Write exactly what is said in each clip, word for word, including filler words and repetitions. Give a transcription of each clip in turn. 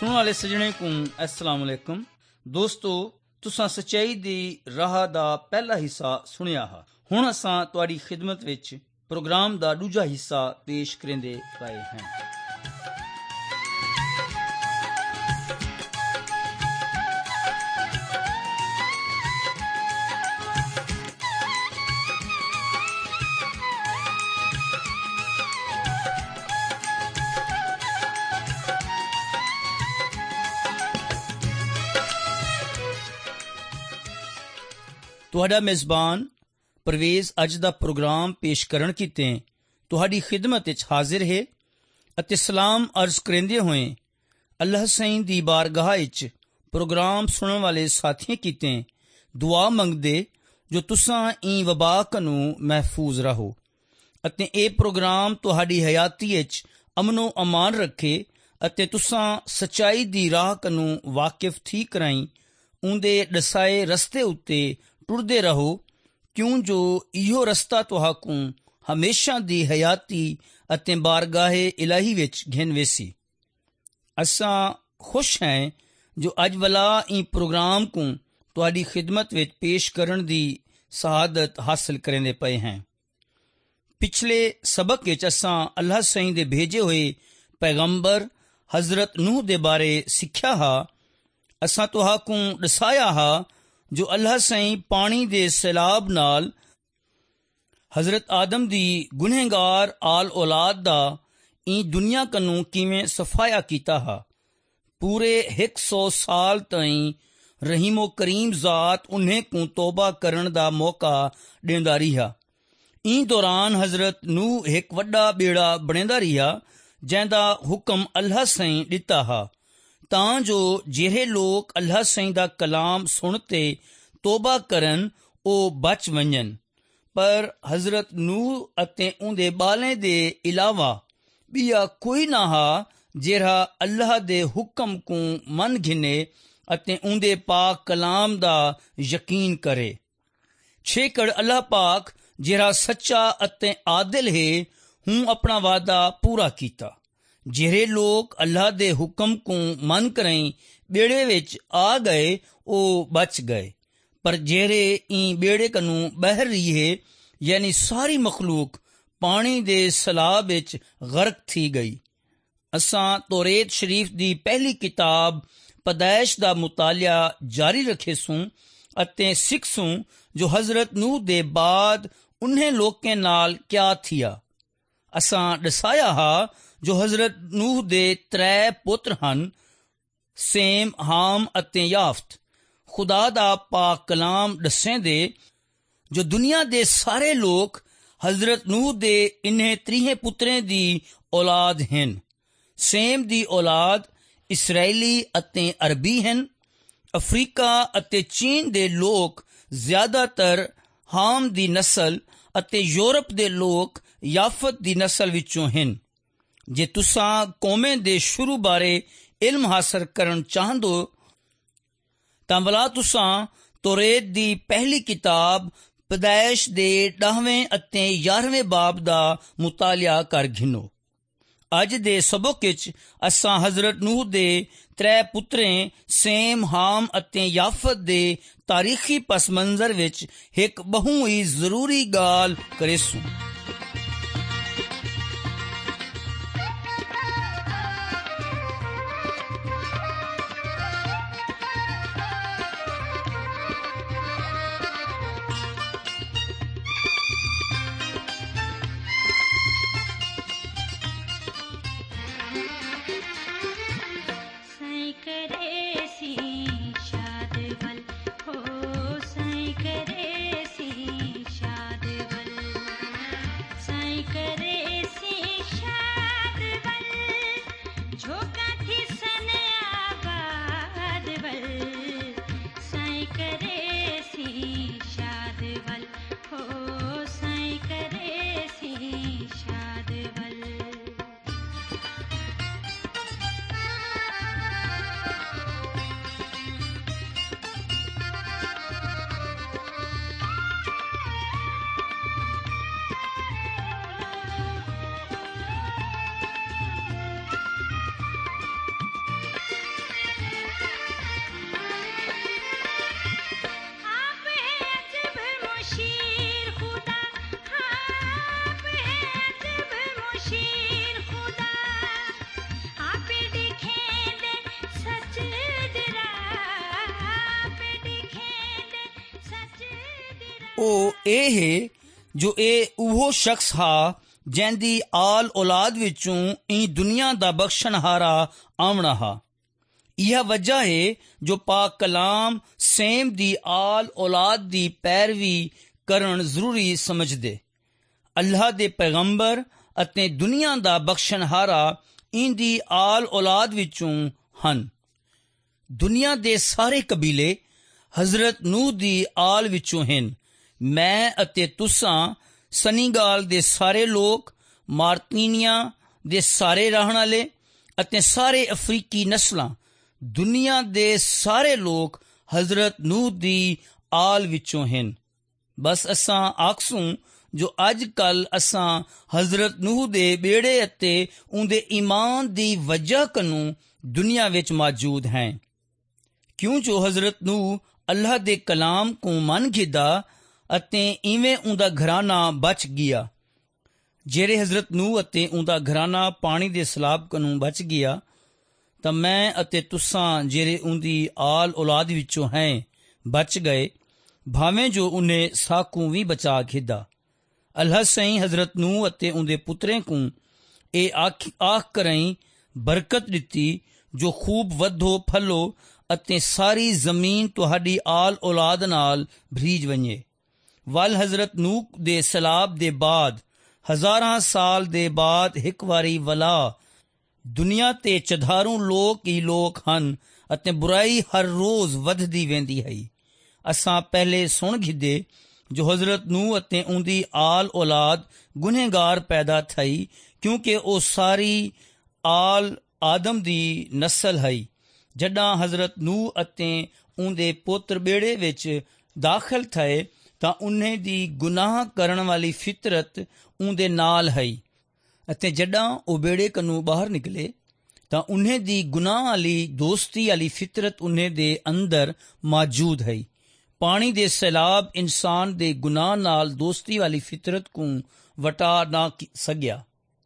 सुनने वाले सजने को अस्सलाम वालेकुम। दोस्तों, तुसां सच्चाई दी राह दा पहला हिस्सा सुनिया हा। हुण असां तुहाडी खिदमत विच प्रोग्राम दा दूजा हिस्सा पेश करेंदे पए हैं। ਤੁਹਾਡਾ ਮੇਜ਼ਬਾਨ ਪਰਵੇਜ਼ ਅੱਜ ਦਾ ਪ੍ਰੋਗਰਾਮ ਪੇਸ਼ ਕਰਨ ਕੀਤੇ ਤੁਹਾਡੀ ਖਿਦਮਤ ਵਿੱਚ ਹਾਜ਼ਰ ਹੈ ਅਤੇ ਸਲਾਮ ਅਰਜ਼ ਕਰਦਿਆਂ ਹੋਏ ਅੱਲਾਹ ਸਈਂ ਦੀ ਬਾਰਗਾਹ ਵਿੱਚ ਪ੍ਰੋਗਰਾਮ ਸੁਣਨ ਵਾਲੇ ਸਾਥੀਆਂ ਕੀਤੇ ਦੁਆ ਮੰਗਦੇ ਜੋ ਤੁਸਾਂ ई ਵਬਾਕ ਨੂੰ ਮਹਿਫੂਜ਼ ਰਹੋ ਅਤੇ ਇਹ ਪ੍ਰੋਗਰਾਮ ਤੁਹਾਡੀ ਹਯਾਤੀ ਵਿੱਚ ਅਮਨੋ ਅਮਾਨ ਰੱਖੇ ਅਤੇ ਤੁਸਾਂ ਸੱਚਾਈ ਦੀ ਰਾਹ ਨੂੰ ਵਾਕਿਫ ਥੀ ਕਰਾਈ ਉਹਦੇ ਦਸਾਏ ਰਸਤੇ ਉੱਤੇ ਟੁਰਦੇ ਰਹੋ ਕਿਉਂ ਜੋ ਇਹੋ ਰਸਤਾ ਤੁਹਾਨੂੰ ਹਮੇਸ਼ਾ ਦੀ ਹਯਾਤੀ ਅਤੇ ਬਾਰਗਾਹੇ ਇਲਾਹੀ ਵਿੱਚ ਘਿਨਵੇਸੀ। ਅਸਾਂ ਖੁਸ਼ ਹੈ ਜੋ ਅੱਜ ਵਾਲਾ ਇਹ ਪ੍ਰੋਗਰਾਮ को ਤੁਹਾਡੀ ਖਿਦਮਤ ਵਿੱਚ ਪੇਸ਼ ਕਰਨ ਦੀ ਸਹਾਦਤ ਹਾਸਲ ਕਰਨੇ ਪਏ ਹੈ। ਪਿਛਲੇ ਸਬਕ ਵਿੱਚ ਅਸਾਂ ਅੱਲਾਹ ਸਈਂ ਦੇ ਭੇਜੇ ਹੋਏ ਪੈਗੰਬਰ ਹਜ਼ਰਤ ਨੂਹ ਦੇ ਬਾਰੇ ਸਿੱਖਿਆ ਹਾ। ਅਸਾਂ ਤੁਹਾਨੂੰ ਦਸਾਇਆ ਹਾ ਜੋ ਅੱਲਾਹ ਸਈਂ ਪਾਣੀ ਦੇ ਸੈਲਾਬ ਨਾਲ ਹਜ਼ਰਤ ਆਦਮ ਦੀ ਗੁਨਹਗਾਰ ਆਲ ਔਲਾਦ ਦਾ ਇਹ ਦੁਨੀਆ ਕਨੂੰ ਕਿਵੇਂ ਸਫਾਇਆ ਕੀਤਾ ਹਾ। ਪੂਰੇ ਇੱਕ ਸੌ ਸਾਲ ਤਾਈਂ ਰਹੀਮੋ ਕਰੀਮ ਜ਼ਾਤ ਉन्हें को तौबा ਕਰਨ ਦਾ ਮੌਕਾ ਦਿੰਦਾ ਰਿਹਾ। ਇਹ ਦੌਰਾਨ ਹਜ਼ਰਤ ਨੂਹ ਇੱਕ ਵੱਡਾ ਬੇੜਾ ਬਣਾਉਂਦਾ ਰਿਹਾ ਜਿਹਦਾ ਹੁਕਮ ਅੱਲਾਹ ਸਈਂ ਦਿੱਤਾ ਹਾ ਤਾਂ ਜੋ ਜਿਹੜੇ ਲੋਕ ਅੱਲਾਹ ਸਈਂ ਦਾ ਕਲਾਮ ਸੁਣ ਤੇ ਤੋਬਾ ਕਰਨ ਉਹ ਬਚ ਵੰਜਨ। ਪਰ ਹਜ਼ਰਤ ਨੂਹ ਅਤੇ ਉਹਦੇ ਬਾਲੇ ਦੇ ਇਲਾਵਾ ਬਿਆ ਕੋਈ ਨਾ ਹਾ ਜਿਹੜਾ ਅੱਲਾਹ ਦੇ ਹੁਕਮ को ਮੰਨ ਘਿਨੇ ਅਤੇ ਉਹਦੇ ਪਾਕ ਕਲਾਮ ਦਾ ਯਕੀਨ ਕਰੇ। ਛੇਕੜ ਅੱਲਾਹ ਪਾਕ ਜਿਹੜਾ ਸੱਚਾ ਅਤੇ ਆਦਿਲ ਹੈ ਹੂੰ ਆਪਣਾ ਵਾਅਦਾ ਪੂਰਾ ਕੀਤਾ। ਜਿਹੜੇ ਲੋਕ ਅੱਲਾਹ ਦੇ ਹੁਕਮ को ਮੰਨ ਕਰਾਈ ਬੇੜੇ ਵਿੱਚ ਆ ਗਏ ਉਹ ਬਚ ਗਏ ਪਰ ਜਿਹੜੇ ਇਹ ਬੇੜੇ ਕਨੂੰ ਬਹਿ ਰਹੀ ਹੈ ਯਾਨੀ ਸਾਰੀ ਮਖਲੂਕ ਪਾਣੀ ਦੇ ਸਲਾਬ ਵਿੱਚ ਗਰਕ ਥੀ ਗਈ। ਅਸਾਂ ਤੌਰੇਤ ਸ਼ਰੀਫ ਦੀ ਪਹਿਲੀ ਕਿਤਾਬ ਪਦਾਇਸ਼ ਦਾ ਮੁਤਾਲਿਆ ਜਾਰੀ ਰੱਖੇ ਸੂੰ ਅਤੇ ਸਿੱਖ ਸੂੰ ਜੋ ਹਜ਼ਰਤ ਨੂਹ ਦੇ ਬਾਅਦ ਉन्हें ਲੋਕਾਂ ਨਾਲ ਕਿਆ ਥੀਆ। ਅਸਾਂ ਦਸਾਇਆ ਹਾ ਜੋ ਹਜ਼ਰਤ ਨੂਹ ਦੇ ਤਰੇ ਪੁੱਤਰ ਹਨ ਸੇਮ, ਹਾਮ ਅਤੇ ਯਾਫਤ। ਖੁਦਾ ਦਾ ਪਾਕ ਕਲਾਮ ਦੱਸੇਂਦੇ ਜੋ ਦੁਨੀਆ ਦੇ ਸਾਰੇ ਲੋਕ ਹਜ਼ਰਤ ਨੂਹ ਦੇ ਇਨ੍ਹੇ ਤਰੀਹੇ ਪੁੱਤਰਾਂ ਦੀ ਔਲਾਦ ਹਨ। ਸੇਮ ਦੀ ਔਲਾਦ ਇਸਰਾਈਲੀ ਅਤੇ ਅਰਬੀ ਹਨ। ਅਫਰੀਕਾ ਅਤੇ ਚੀਨ ਦੇ ਲੋਕ ਜ਼ਿਆਦਾਤਰ ਹਾਮ ਦੀ ਨਸਲ ਅਤੇ ਯੂਰਪ ਦੇ ਲੋਕ ਯਾਫਤ ਦੀ ਨਸਲ ਵਿੱਚੋਂ ਹਨ। ਜੇ ਤੁਸਾਂ ਕੌਮੇ ਦੇ ਸ਼ੁਰੂ ਬਾਰੇ ਇਲਮ ਹਾਸਲ ਕਰਨ ਚਾਹੁੰਦੋ ਤਾਂ ਭਲਾ ਤੁਸਾਂ ਤੌਰੇਤ ਦੀ ਪਹਿਲੀ ਕਿਤਾਬ ਪਦਾਇਸ਼ ਦੇ ਦਸਵੇਂ ਅਤੇ ਗਿਆਰਵੇਂ ਬਾਬ ਦਾ ਮੁਤਾਲਿਆ ਕਰ ਘਿਨੋ। ਅੱਜ ਦੇ ਸਬਕ ਵਿੱਚ ਅਸਾਂ ਹਜ਼ਰਤ ਨੂਹ ਦੇ ਤਰੇ ਪੁੱਤਰਾਂ ਸੇਮ, ਹਾਮ ਅਤੇ ਯਾਫਤ ਦੇ ਤਾਰੀਖੀ ਪਸ ਮੰਜ਼ਰ ਵਿੱਚ ਇੱਕ ਬਹੁ ਹੀ ਜ਼ਰੂਰੀ ਗੱਲ ਕਰੇਸੂੰ। हो सैं करे सी शाद वल ਉਹ ਇਹ ਹੈ ਜੋ ਇਹ ਉਹ ਸ਼ਖਸ ਹਾ ਜੈਂਦੀ ਆਲ ਔਲਾਦ ਵਿੱਚੋਂ ई ਦੁਨੀਆ ਦਾ ਬਖਸ਼ਣਹਾਰਾ ਆਵਣਾ ਹਾ। यह वजह है जो पाक कलाम सेम दी आल औलाद दी पैरवी करन जरूरी समझदे। अल्लाह दे पैगंबर अते दुनिया दा बख्शनहारा इंदी आल औलाद विचों हन। दुनिया दे सारे कबीले हजरत नूह दी आल विचों हन। मैं अते तुसां सनीगाल दे सारे लोग, मार्तीनिया दे सारे रहण वाले अते सारे अफ्रीकी नस्लां, दुनिया दे सारे लोग हजरत नूह दी आल विचों हैं। बस असां आखसूं जो अज कल असां हजरत नूह दे बेड़े अते उंदे ईमान दी वजह कनू दुनिया विच मौजूद हैं। क्यों जो हजरत नूह अल्लाह दे कलाम को मन गिदा अते इवें उंदा घराना बच गया। जेरे हजरत नूह अते उंदा घराना पानी दे सैलाब कनू बच गया ਤਾਂ ਮੈਂ ਅਤੇ ਤੁਸਾਂ ਜਿਹੜੇ ਉਹਦੀ ਆਲ ਔਲਾਦ ਵਿੱਚੋਂ ਹੈ ਬਚ ਗਏ, ਭਾਵੇਂ ਜੋ ਉਹਨੇ ਸਾਕੂ ਵੀ ਬਚਾ ਖਿਦਾ। ਅੱਲਾਹ ਸਹੀ ਹਜ਼ਰਤ ਨੂਹ ਅਤੇ ਉਹਦੇ ਪੁੱਤਰੇ ਕੋ ਇਹ ਆਖ ਆਖ ਕਰਈ ਬਰਕਤ ਦਿੱਤੀ ਜੋ ਖੂਬ ਵਧੋ ਫਲੋ ਅਤੇ ਸਾਰੀ ਜ਼ਮੀਨ ਤੁਹਾਡੀ ਆਲ ਔਲਾਦ ਨਾਲ ਭਰੀਜ ਵੰਜੇ। ਵੱਲ ਹਜ਼ਰਤ ਨੂਹ ਦੇ ਸਲਾਬ ਦੇ ਬਾਅਦ ਹਜ਼ਾਰਾਂ ਸਾਲ ਦੇ ਬਾਅਦ ਇੱਕ ਵਾਰੀ ਵਲਾ ਦੁਨੀਆ ਤੇ ਚਧਾਰੂ ਲੋਕ ਹੀ ਲੋਕ ਹਨ ਅਤੇ ਬੁਰਾਈ ਹਰ ਰੋਜ਼ ਵੱਧਦੀ ਵਹਿੰਦੀ ਹੈ। ਅਸਾਂ ਪਹਿਲੇ ਸੁਣ ਗਿੱਦੇ ਜੋ ਹਜ਼ਰਤ ਨੂਹ ਅਤੇ ਉਹਦੀ ਆਲ ਔਲਾਦ ਗੁਨਹਗਾਰ ਪੈਦਾ ਥਈ, ਕਿਉਂਕਿ ਉਹ ਸਾਰੀ ਆਲ ਆਦਮ ਦੀ ਨਸਲ ਹੈ। ਜੱਦਾਂ ਹਜ਼ਰਤ ਨੂਹ ਅਤੇ ਉਹਦੇ ਪੁੱਤਰ ਬੇੜੇ ਵਿੱਚ ਦਾਖਲ ਥਏ ਤਾਂ ਉਹਨੇ ਦੀ ਗੁਨਾਹ ਕਰਨ ਵਾਲੀ ਫਿਤਰਤ ਉਹਦੇ ਨਾਲ ਹੈ ਅਤੇ ਜੱਦਾਂ ਉਹ ਬੇੜੇ ਕਨੂੰ ਬਾਹਰ ਨਿਕਲੇ ਤਾਂ ਉਹਨੇ ਦੀ ਗੁਨਾਹ ਵਾਲੀ ਦੋਸਤੀ ਵਾਲੀ ਫਿਤਰਤ ਉਹਨੇ ਦੇ ਅੰਦਰ ਮੌਜੂਦ ਹੈ। ਪਾਣੀ ਦੇ ਸੈਲਾਬ ਇਨਸਾਨ ਦੇ ਗੁਨਾਹ ਨਾਲ ਦੋਸਤੀ ਵਾਲੀ ਫਿਤਰਤ ਨੂੰ ਵਟਾ ਨਾ ਸਕਿਆ।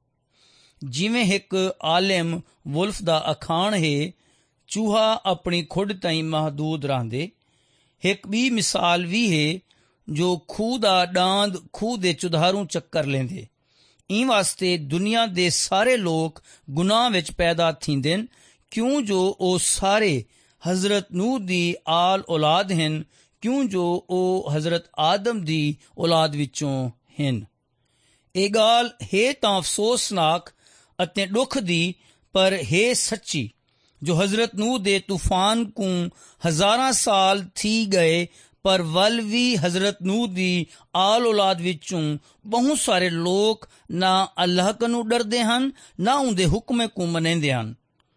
ਜਿਵੇਂ ਇੱਕ ਆਲਿਮ ਵੁਲਫ ਦਾ ਅਖਾਣ ਹੈ, ਚੂਹਾ ਆਪਣੀ ਖੁੱਡ ਤਾਈਂ ਮਹਦੂਦ ਰਹਿੰਦੇ। ਇੱਕ ਵੀ ਮਿਸਾਲ ਵੀ ਹੈ ਜੋ ਖੂਹ ਦਾ ਡਾਂਦ ਖੂਹ ਦੇ ਚੁਧਾਰੂ ਚੱਕਰ ਲੈਂਦੇ। ई वास्ते दुनिया दे सारे लोग गुनाह विच पैदा थींदे न, क्यों जो ओ सारे हजरत नूह दी आल औलाद हैं, क्यों जो ओ हजरत आदम दी औलाद विचों हैं। ਇਹ गाल है तां अफसोसनाक अते दुख दी, पर है सच्ची जो हजरत नूह दे तूफान को हजारां साल थी गए, पर वल भी हजरत नूह दी आल औलाद विचों बहुत सारे लोग ना अल्लाह कनू डरदे हन ना उनदे हुक्म को मनेंदे हन।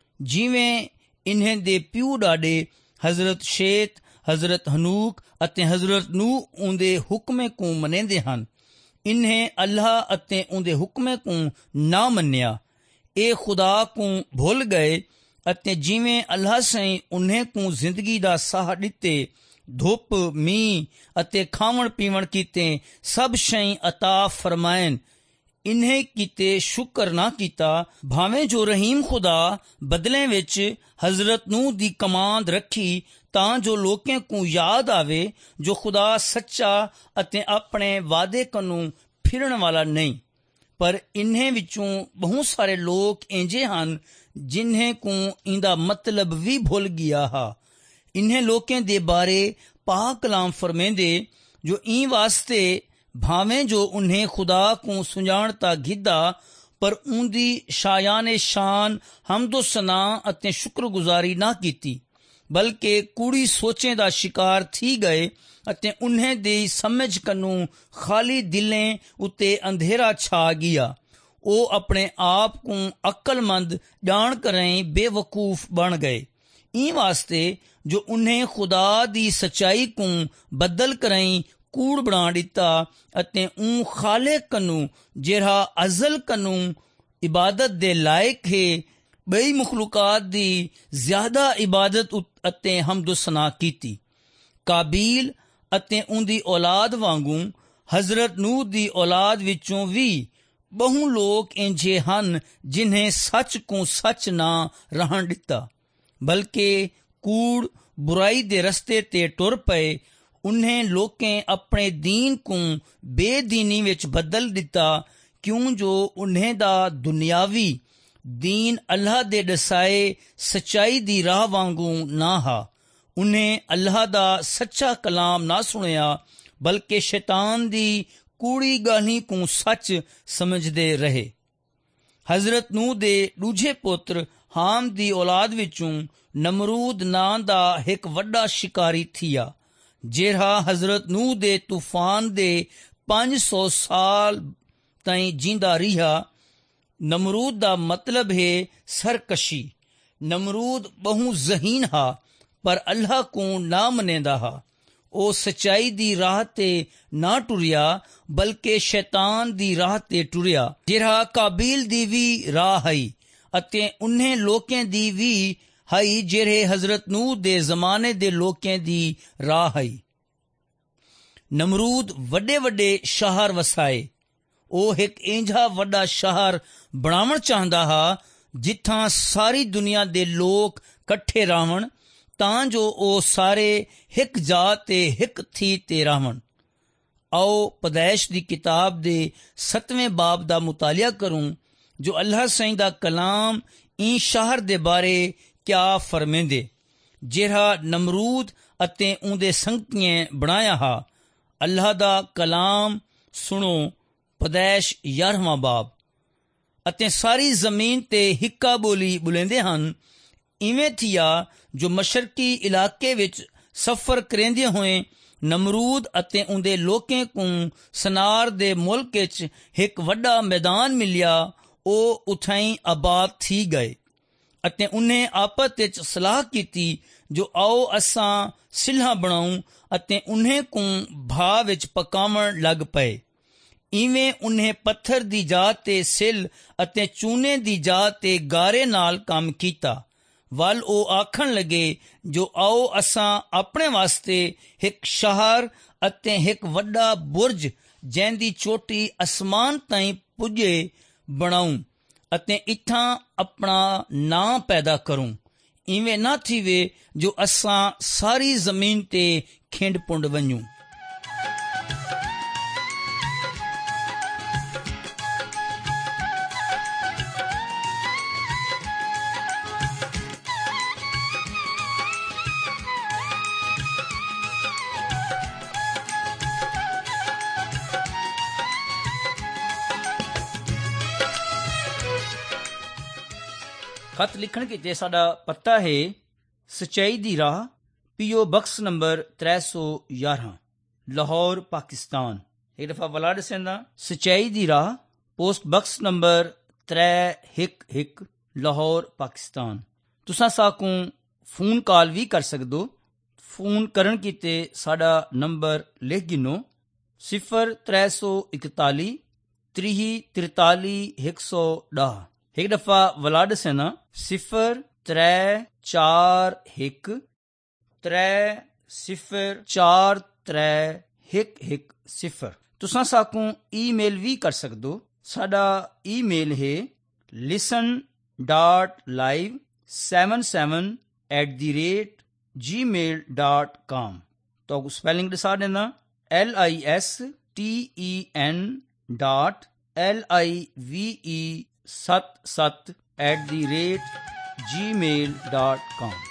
जिवें इन्हें दे प्यू डाडे हजरत शेत, हजरत हनूक अते हजरत नूह उनदे हुक्म को मनेंदे हन, इन्हें अल्लाह अते उनदे हुक्म को ना मन्निया। ए खुदा को भुल गए अते जिवें अल्लाह सही उन्हें को जिंदगी दा साह दिते, धुप मींह अते खावण पीवण कीते, सब शई अता फरमायन, इन्हें कीते शुक्र ना कीता। भावें जो रहीम खुदा बदले विच हजरत नूह दी कमांद रखी तां जो लोकें को याद आवे जो खुदा सच्चा अते अपने वादे कनू फिरन वाला नहीं। पर इन्हें विचों बहुत सारे लोग इंजे हन जिन्हें को इंदा मतलब भी भुल गया हा। इन्हें लोकें दे बारे पाक कलाम फरमेंदे जो ई वास्ते भावें जो उन्हें खुदा को सुजाणता गिदा, पर उनदी शायाने शान हमदो सना अते शुक्रगुजारी ना कीती, बल्कि कूड़ी सोचें दा शिकार थी गए अते उन्हें दी समझ कनू खाली दिलें उते अंधेरा छा गया। ओ अपने आप को अक्लमंद जान करें बेवकूफ बन गए। ई वास्ते जो उन्हें खुदा दी सच्चाई को बदल करें कूड़ बना दिता अते ऊं खाले कनू जेरा अजल कनू इबादत दे लायक है बई मखलूकात दी ज्यादा इबादत अते हमदो सना कीती। काबील अते उनदी औलाद वांगू हजरत नूह दी औलाद विचों भी बहु लोग इंजे हन जिन्हें सच को सच ना रहन दिता, बल्कि कूड़ बुराई दे रस्ते ते टुर पए। उन्हें लोकें अपने दीन को बेदीनी विच बदल दिता, क्यों जो उन्हें दा दुनियावी दीन अल्लाह दे दसाए सच्चाई दी राह वांगू ना हा। उन्हें अल्लाह दा सच्चा कलाम ना सुनिया, बल्कि शैतान दी कूड़ी गाली को सच समझदे रहे। हजरत नूह दे दूजे पुत्र हाम दी औलाद विचों नमरूद नां दा एक वड्डा शिकारी थिया, जेड़ा हजरत नूह दे तूफान दे पांच सौ साल ताईं जींदा रिहा। नमरूद दा मतलब है सरकशी। नमरूद बहु जहीन हा, पर अल्लाह को ना मनेंदा हा। ओ सच्चाई दी राह ते ना टुरिया, बल्कि शैतान दी राह ते टुरिया, जेड़ा काबिल दी भी राह हई अते उन्हें लोकें दी भी हई जेड़े हजरत नूह दे जमाने दे लोकें दी राह हई। नमरूद वड्डे वड्डे शहर वसाए। ओ एक इंजा वड्डा शहर बनावण चाहंदा हा जिथां सारी दुनिया दे लोग कट्ठे रहण, तां जो ओ सारे हिक जात ते हिक थी ते रहण। आओ पैदाइश दी किताब दे सतवें बाब दा मुतालिया करूं, जो अल्लाह साईं दा कलाम ई शहर दे बारे क्या फरमेंदे, जेड़ा नमरूद अते उंदे संगतियें बनाया हा। अल्लाह दा कलाम सुनो। पैदाइश यारहवां बाब। अते सारी जमीन ते हिक्का बोली बुलेंदे हन। इवें थिया जो मशरकी इलाके विच सफर करेंदे होए नमरूद अते उंदे लोकें को सनार दे मुल्क विच एक वड्डा मैदान मिलिया। ओ उथाई आबाद थी गए अते उन्हें आपस विच सलाह कीती जो आओ असां सिल्हा बनाऊं, अते उन्हें को भा विच पकावण लग पए। इवें उन्हें पत्थर दी जात ते सिल अते चूने दी जात ते गारे नाल काम कीता। वल ओ आखण लगे जो आओ असां अपने वास्ते एक शहर अते एक वड्डा बुर्ज जैंदी चोटी आसमान ताईं पुजे बनाऊं अते इथां अपना नां पैदा करूं। इवें ना थीवे जो असां सारी जमीन ते खिंड पुंड वञूं। खत लिखण किते साडा पता है सच्चाई दी राह, पीओ बक्स नंबर त्रै सौ यारह, लाहौर पाकिस्तान। एक दफा वलाड सेंदा सच्चाई दी राह, पोस्ट बक्स नंबर त्रै हिक हिक, लाहौर पाकिस्तान। तुसां साकू फोन कॉल भी कर सकदो। फोन करन किते साडा नंबर लिख गिनो सिफर त्रै सौ इकताली त्रीह तिरताली एक सौ डाह। एक दफा वलाड सेना सिफर त्रै चार हिक त्रै सिफर चार त्रै हिक हिक सिफर। तुसां साकू ई मेल भी कर सकदो। साडा ई मेल है listen dot live seven seven at the rate Gmail dot com. तो स्पैलिंग दसा देना L I S T E N dot L I V E सत सत at the rate Gmail dot com.